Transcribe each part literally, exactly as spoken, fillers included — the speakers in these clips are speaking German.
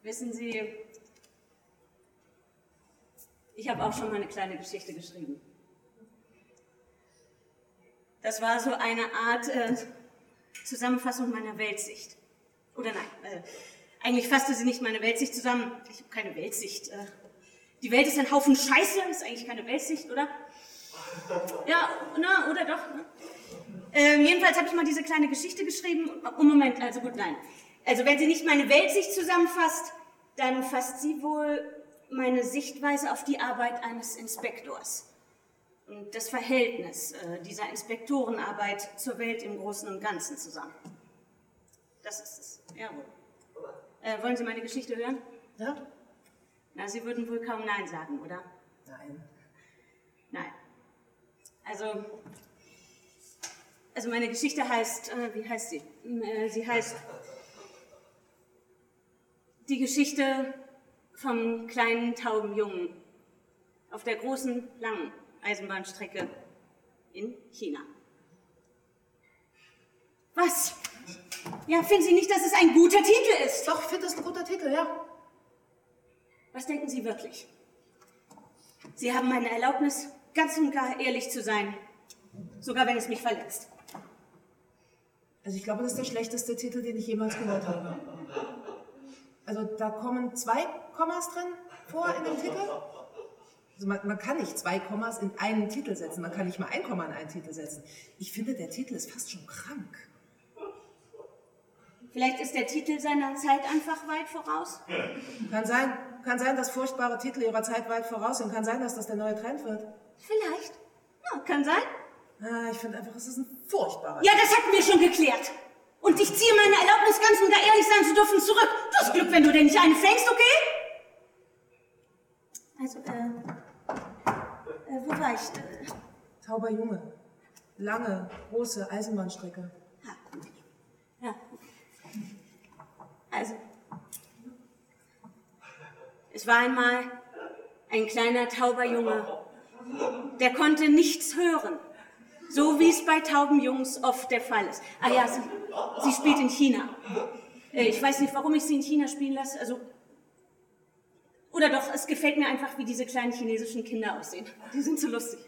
Wissen Sie, ich habe auch schon mal eine kleine Geschichte geschrieben. Das war so eine Art äh, Zusammenfassung meiner Weltsicht. Oder nein, äh, eigentlich fasste sie nicht meine Weltsicht zusammen. Ich habe keine Weltsicht. Äh, die Welt ist ein Haufen Scheiße, ist eigentlich keine Weltsicht, oder? Ja, na, oder doch? Ne? Äh, jedenfalls habe ich mal diese kleine Geschichte geschrieben. Oh, Moment, also gut, nein. Also wenn sie nicht meine Weltsicht zusammenfasst, dann fasst sie wohl meine Sichtweise auf die Arbeit eines Inspektors und das Verhältnis äh, dieser Inspektorenarbeit zur Welt im Großen und Ganzen zusammen. Das ist es, jawohl. Äh, wollen Sie meine Geschichte hören? Ja? Na, Sie würden wohl kaum Nein sagen, oder? Nein. Nein. Also, also meine Geschichte heißt, äh, wie heißt sie? Äh, sie heißt Die Geschichte vom kleinen tauben Jungen auf der großen, langen Eisenbahnstrecke in China. Was? Ja, finden Sie nicht, dass es ein guter Titel ist? Doch, ich finde das ein guter Titel, ja. Was denken Sie wirklich? Sie haben meine Erlaubnis, ganz und gar ehrlich zu sein, sogar wenn es mich verletzt. Also ich glaube, das ist der schlechteste Titel, den ich jemals gehört habe. Also da kommen zwei Kommas drin vor in dem Titel. Also man, man kann nicht zwei Kommas in einen Titel setzen, man kann nicht mal ein Komma in einen Titel setzen. Ich finde, der Titel ist fast schon krank. Vielleicht ist der Titel seiner Zeit einfach weit voraus? Kann sein, kann sein, dass furchtbare Titel ihrer Zeit weit voraus sind. Kann sein, dass das der neue Trend wird. Vielleicht. Ja, kann sein. Ah, ich finde einfach, es ist ein furchtbarer Ja, das hatten wir schon geklärt. Und ich ziehe meine Erlaubnis, ganz und gar ehrlich sein zu dürfen, zurück. Du hast Glück, wenn du dir nicht eine fängst, okay? Also, äh, äh wo war ich? Äh, Tauber Junge. Lange, große Eisenbahnstrecke. Ja. Also, es war einmal ein kleiner tauber Junge, der konnte nichts hören, so wie es bei tauben Jungs oft der Fall ist. Ah ja, sie, sie spielt in China. Ich weiß nicht, warum ich sie in China spielen lasse, also, oder doch, es gefällt mir einfach, wie diese kleinen chinesischen Kinder aussehen. Die sind so lustig.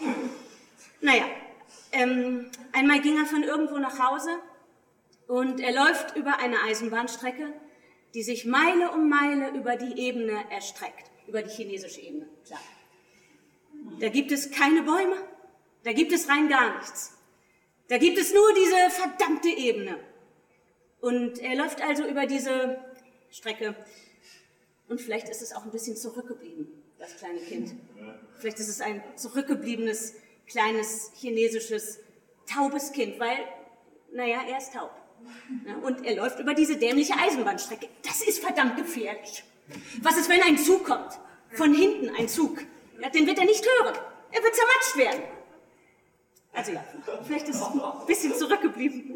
Naja, ähm, einmal ging er von irgendwo nach Hause und er läuft über eine Eisenbahnstrecke, die sich Meile um Meile über die Ebene erstreckt, über die chinesische Ebene, klar. Da gibt es keine Bäume, da gibt es rein gar nichts. Da gibt es nur diese verdammte Ebene. Und er läuft also über diese Strecke. Und vielleicht ist es auch ein bisschen zurückgeblieben, das kleine Kind. Vielleicht ist es ein zurückgebliebenes, kleines, chinesisches, taubes Kind, weil, naja, er ist taub. Und er läuft über diese dämliche Eisenbahnstrecke. Das ist verdammt gefährlich. Was ist, wenn ein Zug kommt? Von hinten ein Zug. Ja, den wird er nicht hören. Er wird zermatscht werden. Also ja, vielleicht ist es ein bisschen zurückgeblieben.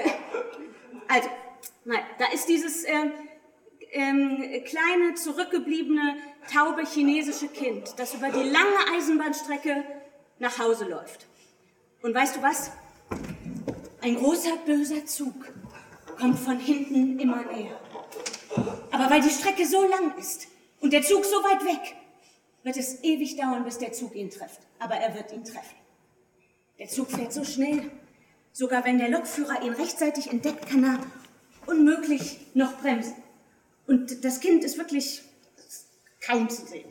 Also, nein, da ist dieses äh, ähm, kleine, zurückgebliebene, taube chinesische Kind, das über die lange Eisenbahnstrecke nach Hause läuft. Und weißt du was? Ein großer, böser Zug kommt von hinten immer näher. Aber weil die Strecke so lang ist und der Zug so weit weg, wird es ewig dauern, bis der Zug ihn trifft. Aber er wird ihn treffen. Der Zug fährt so schnell, sogar wenn der Lokführer ihn rechtzeitig entdeckt, kann er unmöglich noch bremsen. Und das Kind ist wirklich kaum zu sehen.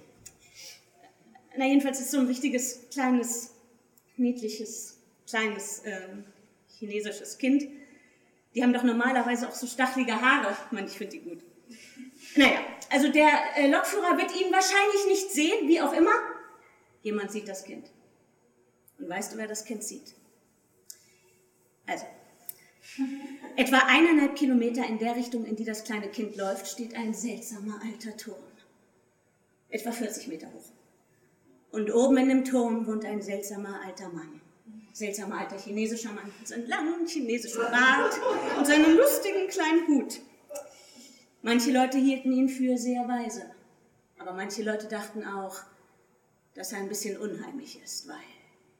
Na, jedenfalls ist so ein richtiges, kleines, niedliches, kleines, äh, chinesisches Kind. Die haben doch normalerweise auch so stachelige Haare. Mann, ich finde die gut. Naja, also der äh, Lokführer wird ihn wahrscheinlich nicht sehen, wie auch immer. Jemand sieht das Kind. Und weißt du, wer das Kind sieht? Also, etwa eineinhalb Kilometer in der Richtung, in die das kleine Kind läuft, steht ein seltsamer alter Turm. Etwa vierzig Meter hoch. Und oben in dem Turm wohnt ein seltsamer alter Mann. Seltsamer alter chinesischer Mann mit seinem langen chinesischen Bart und seinem lustigen kleinen Hut. Manche Leute hielten ihn für sehr weise, aber manche Leute dachten auch, dass er ein bisschen unheimlich ist, weil,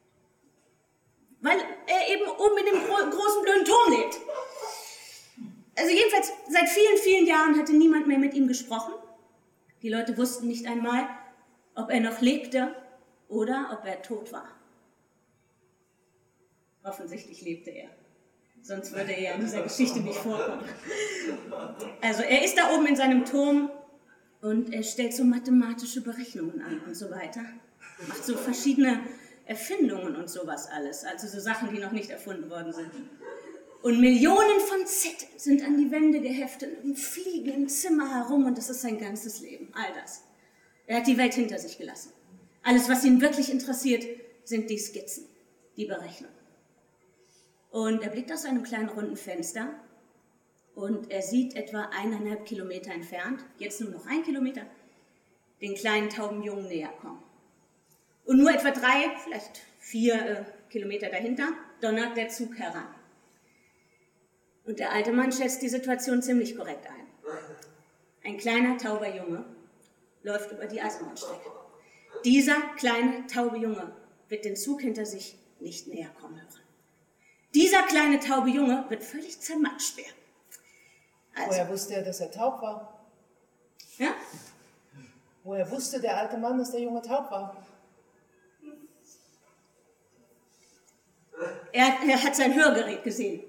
weil er eben oben in dem gro- großen blöden Turm lebt. Also jedenfalls, seit vielen, vielen Jahren hatte niemand mehr mit ihm gesprochen. Die Leute wussten nicht einmal, ob er noch lebte oder ob er tot war. Offensichtlich lebte er. Sonst würde er ja in dieser Geschichte nicht vorkommen. Also er ist da oben in seinem Turm und er stellt so mathematische Berechnungen an und so weiter. Macht so verschiedene Erfindungen und sowas alles. Also so Sachen, die noch nicht erfunden worden sind. Und Millionen von Zetteln sind an die Wände geheftet und fliegen im Zimmer herum und das ist sein ganzes Leben, all das. Er hat die Welt hinter sich gelassen. Alles, was ihn wirklich interessiert, sind die Skizzen, die Berechnungen. Und er blickt aus einem kleinen runden Fenster und er sieht etwa eineinhalb Kilometer entfernt, jetzt nur noch ein Kilometer, den kleinen tauben Jungen näher kommen. Und nur etwa drei, vielleicht vier äh, Kilometer dahinter donnert der Zug heran. Und der alte Mann schätzt die Situation ziemlich korrekt ein. Ein kleiner, tauber Junge läuft über die Eisenbahnstrecke. Dieser kleine, taube Junge wird den Zug hinter sich nicht näher kommen hören. Dieser kleine, taube Junge wird völlig zermatscht werden. Also, Woher wusste er, dass er taub war? Ja? Woher wusste der alte Mann, dass der Junge taub war? Er, er hat sein Hörgerät gesehen.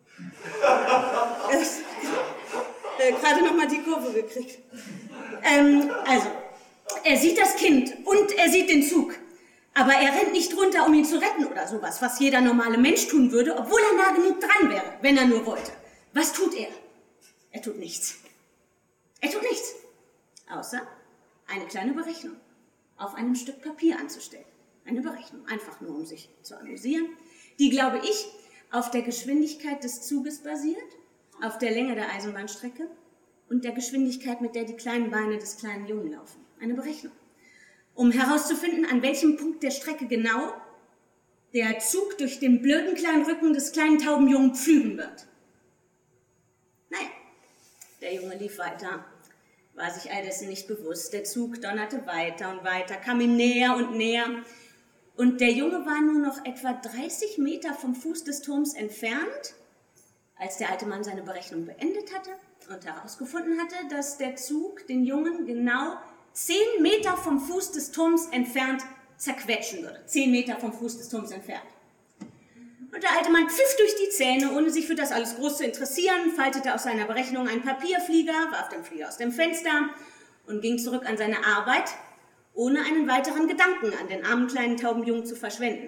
Er hat äh, gerade noch mal die Kurve gekriegt. Ähm, also, er sieht das Kind und er sieht den Zug. Aber er rennt nicht runter, um ihn zu retten oder sowas, was jeder normale Mensch tun würde, obwohl er nah genug dran wäre, wenn er nur wollte. Was tut er? Er tut nichts. Er tut nichts. Außer eine kleine Berechnung auf einem Stück Papier anzustellen. Eine Berechnung, einfach nur um sich zu amüsieren, die, glaube ich, auf der Geschwindigkeit des Zuges basiert, auf der Länge der Eisenbahnstrecke und der Geschwindigkeit, mit der die kleinen Beine des kleinen Jungen laufen. Eine Berechnung, um herauszufinden, an welchem Punkt der Strecke genau der Zug durch den blöden kleinen Rücken des kleinen tauben Jungen pflügen wird. Naja, der Junge lief weiter, war sich all dessen nicht bewusst. Der Zug donnerte weiter und weiter, kam ihm näher und näher. Und der Junge war nur noch etwa dreißig Meter vom Fuß des Turms entfernt, als der alte Mann seine Berechnung beendet hatte und herausgefunden hatte, dass der Zug den Jungen genau zehn Meter vom Fuß des Turms entfernt zerquetschen würde. Zehn Meter vom Fuß des Turms entfernt. Und der alte Mann pfiff durch die Zähne, ohne sich für das alles groß zu interessieren, faltete aus seiner Berechnung einen Papierflieger, warf den Flieger aus dem Fenster und ging zurück an seine Arbeit, ohne einen weiteren Gedanken an den armen kleinen tauben Jungen zu verschwenden.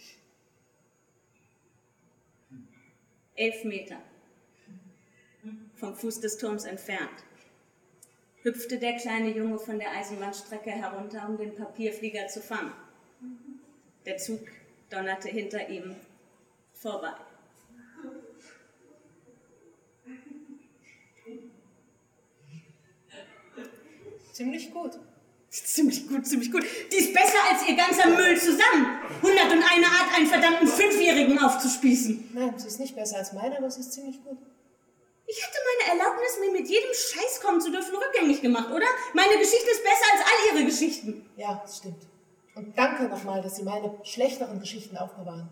Elf Meter vom Fuß des Turms entfernt hüpfte der kleine Junge von der Eisenbahnstrecke herunter, um den Papierflieger zu fangen. Der Zug donnerte hinter ihm vorbei. Ziemlich gut. Ziemlich gut, ziemlich gut. Die ist besser als ihr ganzer Müll zusammen. hundertundeine Art, einen verdammten Fünfjährigen aufzuspießen. Nein, sie ist nicht besser als meine, aber sie ist ziemlich gut. Ich hätte meine Erlaubnis, mir mit jedem Scheiß kommen zu dürfen, rückgängig gemacht, oder? Meine Geschichte ist besser als all ihre Geschichten. Ja, das stimmt. Und danke nochmal, dass Sie meine schlechteren Geschichten aufbewahren.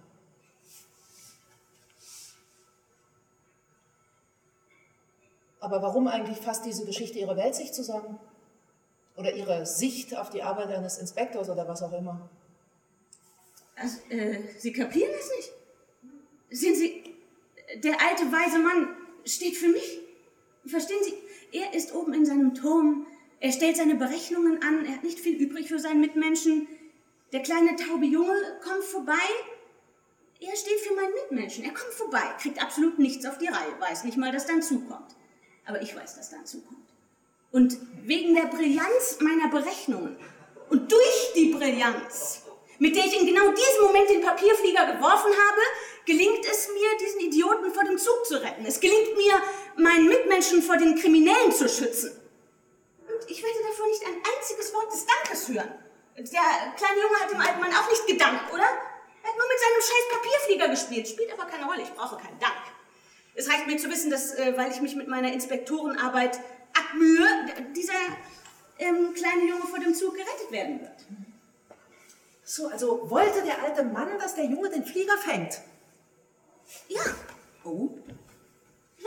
Aber warum eigentlich fasst diese Geschichte Ihre Weltsicht zusammen? Oder Ihre Sicht auf die Arbeit eines Inspektors oder was auch immer? Also, äh, Sie kapieren das nicht? Sehen Sie, der alte, weise Mann steht für mich. Verstehen Sie? Er ist oben in seinem Turm, er stellt seine Berechnungen an, er hat nicht viel übrig für seinen Mitmenschen. Der kleine taube Junge kommt vorbei, er steht für meinen Mitmenschen. Er kommt vorbei, kriegt absolut nichts auf die Reihe, weiß nicht mal, dass dann zukommt. Aber ich weiß, dass dann zukommt. Und wegen der Brillanz meiner Berechnungen und durch die Brillanz, mit der ich in genau diesem Moment den Papierflieger geworfen habe, gelingt es mir, diesen Idioten vor dem Zug zu retten. Es gelingt mir, meinen Mitmenschen vor den Kriminellen zu schützen. Und ich werde davon nicht ein einziges Wort des Dankes hören. Der kleine Junge hat dem alten Mann auch nicht gedankt, oder? Er hat nur mit seinem scheiß Papierflieger gespielt. Spielt aber keine Rolle, ich brauche keinen Dank. Es reicht mir zu wissen, dass, äh, weil ich mich mit meiner Inspektorenarbeit abmühe, dieser ähm, kleine Junge vor dem Zug gerettet werden wird. So, also wollte der alte Mann, dass der Junge den Flieger fängt? Ja. Oh. Was?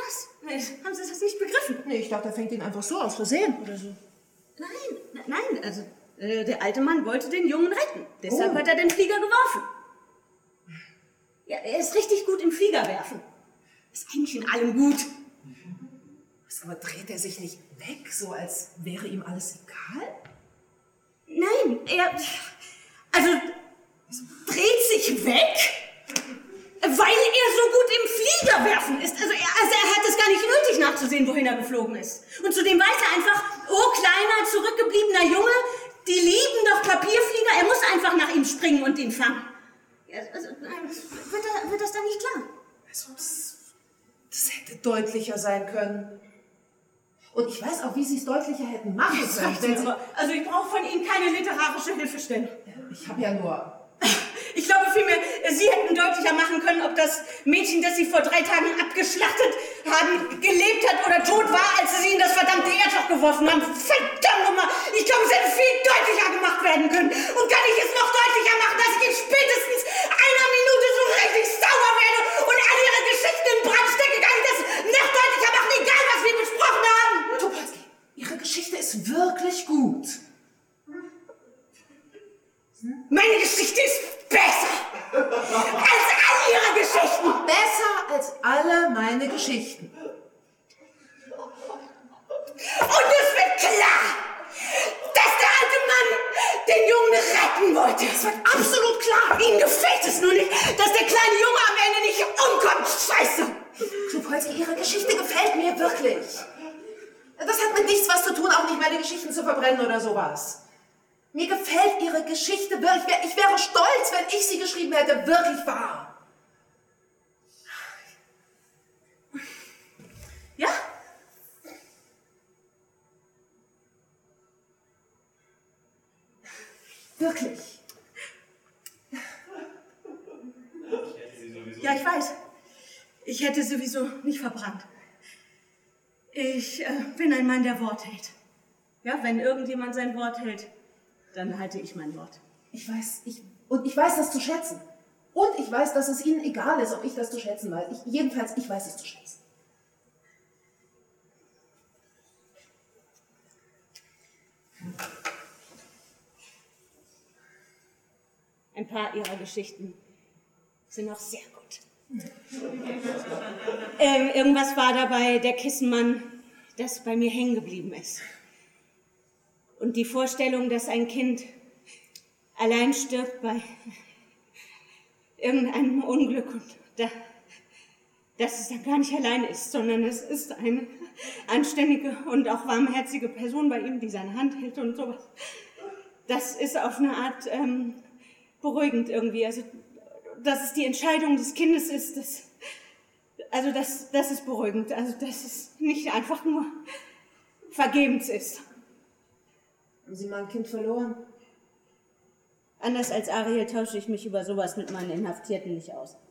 Haben Sie das nicht begriffen? Nee, ich dachte, er fängt ihn einfach so aus Versehen oder so. Nein, nein, also äh, der alte Mann wollte den Jungen retten. Deshalb Oh. hat er den Flieger geworfen. Ja, er ist richtig gut im Flieger werfen. Ist eigentlich in allem gut. Was, aber dreht er sich nicht weg, so als wäre ihm alles egal? Nein, er... Also, dreht sich weg, weil er so gut im Flieger werfen ist. Also er, also er hat es gar nicht nötig nachzusehen, wohin er geflogen ist. Und zudem weiß er einfach, oh, kleiner, zurückgebliebener Junge, die lieben doch Papierflieger, er muss einfach nach ihm springen und ihn fangen. Ja, also, wird, er, wird das dann nicht klar? Also, das, das hätte deutlicher sein können. Und ich weiß auch, wie sie es deutlicher hätten machen können. Wenn sie, also ich brauche von Ihnen keine literarische Hilfestellung. ich habe ja nur... Ich glaube vielmehr, Sie hätten deutlicher machen können, ob das Mädchen, das Sie vor drei Tagen abgeschlachtet haben, gelebt hat oder tot war, als Sie in das verdammte Erdloch geworfen haben. Verdammt nochmal! Ich glaube, es hätte viel deutlicher gemacht werden können. Und kann ich es noch deutlicher machen, dass ich in spätestens einer Minute so richtig sauer werde und all Ihre Geschichten in Brand stecke? Kann ich das noch deutlicher machen, egal was wir besprochen haben? Tucholsky, Ihre Geschichte ist wirklich gut. Meine Geschichte ist besser als all Ihre Geschichten. Besser als alle meine Geschichten. Und es wird klar, dass der alte Mann den Jungen retten wollte. Es wird absolut klar. Ihnen gefällt es nur nicht, dass der kleine Junge am Ende nicht umkommt. Scheiße. Tucholsky, Ihre Geschichte gefällt mir wirklich. Das hat mit nichts was zu tun, auch nicht meine Geschichten zu verbrennen oder sowas. Mir gefällt Ihre Geschichte wirklich. Ich wäre stolz, wenn ich sie geschrieben hätte, wirklich wahr. Ja? Wirklich. Ja, ich weiß. Ich hätte sowieso nicht verbrannt. Ich äh, bin ein Mann, der Wort hält. Ja, wenn irgendjemand sein Wort hält, dann halte ich mein Wort. Ich weiß, ich, und ich weiß das zu schätzen. Und ich weiß, dass es Ihnen egal ist, ob ich das zu schätzen weiß. Ich, jedenfalls, ich weiß es zu schätzen. Ein paar Ihrer Geschichten sind auch sehr gut. ähm, irgendwas war dabei, der Kissenmann, das bei mir hängen geblieben ist. Und die Vorstellung, dass ein Kind allein stirbt bei irgendeinem Unglück und da, dass es dann gar nicht allein ist, sondern es ist eine anständige und auch warmherzige Person bei ihm, die seine Hand hält und sowas. Das ist auf eine Art ähm, beruhigend irgendwie. Also, dass es die Entscheidung des Kindes ist, das, also das, das ist beruhigend. Also, dass es nicht einfach nur vergebens ist. Haben Sie mal ein Kind verloren? Anders als Ariel tausche ich mich über sowas mit meinen Inhaftierten nicht aus.